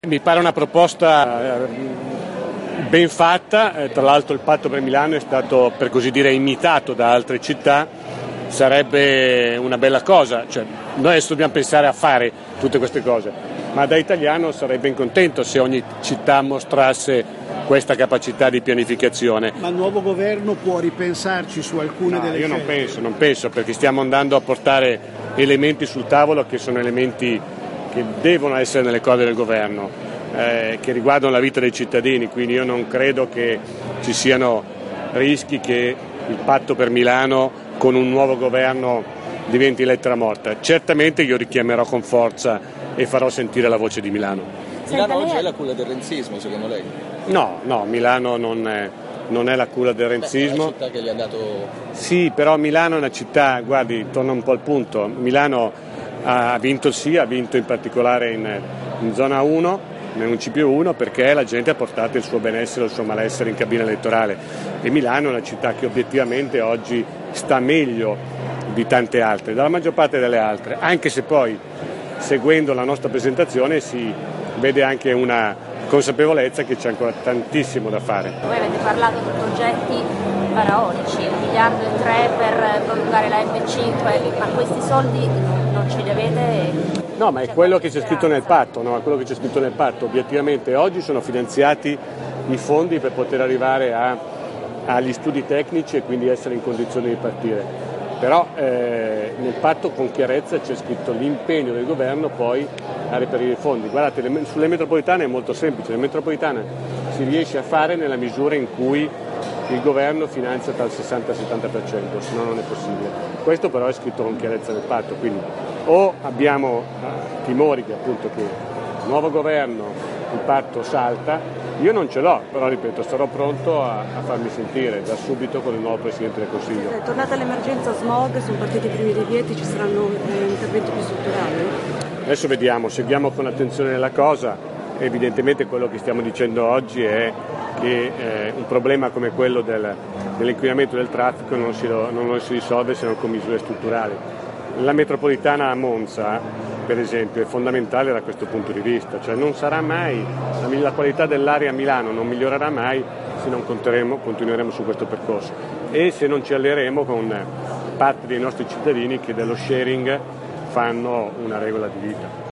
Mi pare una proposta ben fatta, tra l'altro il patto per Milano è stato, per così dire, imitato da altre città, sarebbe una bella cosa, cioè, noi adesso dobbiamo pensare a fare tutte queste cose, ma da italiano sarei ben contento se ogni città mostrasse questa capacità di pianificazione. Ma il nuovo governo può ripensarci su alcune delle io scelte? non penso, perché stiamo andando a portare elementi sul tavolo che sono elementi che devono essere nelle corde del governo, che riguardano la vita dei cittadini, quindi io non credo che ci siano rischi che il patto per Milano con un nuovo governo diventi lettera morta. Certamente io richiamerò con forza e farò sentire la voce di Milano. Milano oggi è la culla del renzismo, secondo lei? No, Milano non è la culla del renzismo. È una città che gli ha dato... Sì, però Milano è una città, guardi, torno un po' al punto, Milano ha vinto il sì, ha vinto in particolare in zona 1, nel municipio 1, perché la gente ha portato il suo benessere, il suo malessere in cabina elettorale, e Milano è una città che obiettivamente oggi sta meglio di tante altre, dalla maggior parte delle altre, anche se poi seguendo la nostra presentazione si vede anche una consapevolezza che c'è ancora tantissimo da fare. Voi avete parlato di progetti faraonici, 1,3 miliardi per prolungare la M5, ma questi soldi non ce li avete? No, ma è quello che c'è scritto nel patto, no? È quello che c'è scritto nel patto. Obiettivamente oggi sono finanziati i fondi per poter arrivare agli studi tecnici e quindi essere in condizione di partire. Però nel patto con chiarezza c'è scritto l'impegno del governo poi a reperire i fondi. Guardate, sulle metropolitane è molto semplice, le metropolitane si riesce a fare nella misura in cui il governo finanzia dal 60-70%, se no non è possibile. Questo però è scritto con chiarezza nel patto, quindi o abbiamo timori che appunto che il nuovo governo il patto salta, io non ce l'ho, però ripeto, sarò pronto a farmi sentire da subito con il nuovo Presidente del Consiglio. È tornata l'emergenza smog, sono partiti i primi divieti, ci saranno interventi più strutturali? Adesso vediamo, seguiamo con attenzione la cosa. Evidentemente quello che stiamo dicendo oggi è che un problema come quello dell'inquinamento del traffico non lo si risolve se non con misure strutturali. La metropolitana a Monza, per esempio, è fondamentale da questo punto di vista, cioè non sarà mai, la qualità dell'aria a Milano non migliorerà mai se non continueremo su questo percorso e se non ci allieremo con parte dei nostri cittadini che dello sharing fanno una regola di vita.